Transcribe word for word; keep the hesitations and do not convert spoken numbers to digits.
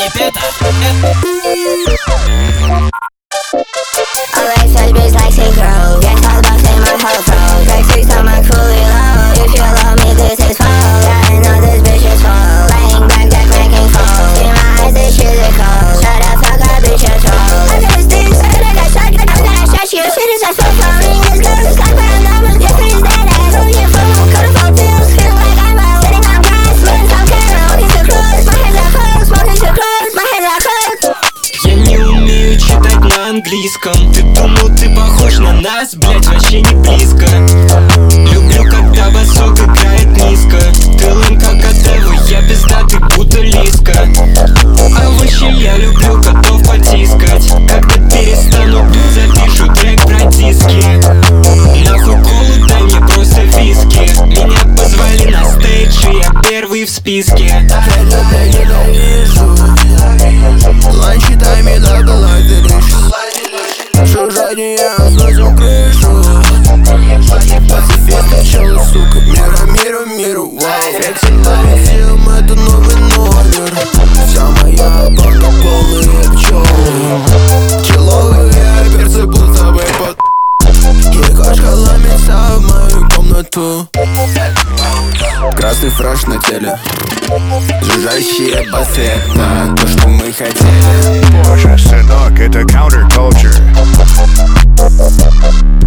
это Alright, such bitch like she grow. Gas cars bustin' my whole throat. Drag six on my coolie low. If you love me, this is full. Yeah, I know this bitch is full. Laying back, that cranking full. In my eyes, this shit is cold. Shut the fuck up, bitch, you're troll. I got this thing, I got that shot, I got that shot. Shit, shit is so flowing. This girl is like my numbers. This bitch is dead ass. Don't get full, cut off all pills. Feel like I'm out, sitting on grass. Smoking some camera, walking too close. My hands are close, smoking too close. My hands are close. Я не умею читать на английском. Ты думал, ты похож на нас? Блять, вообще не близко. Люблю, когда басок играет низко. Ты лым, как Адева, я пиздатый, будто Лиска. А вообще я люблю котов потискать. Когда перестану пить, запишу трек про диски. Нахуй колу, дай мне просто виски. Меня позвали на стейдж, и я первый в списке. Ланчи тайми добылай ты лишь Жужжание, сносим крышу Пацифист начало, сука, мира, миру, миру, вау Фексим всем, это новый номер. Вся моя банка полные пчелы. Человые перцы пустовые под И кошка ломится в мою комнату. Красный фреш на теле, жужжащие басы, это то, что мы хотели. Боже, сынок, это counterculture.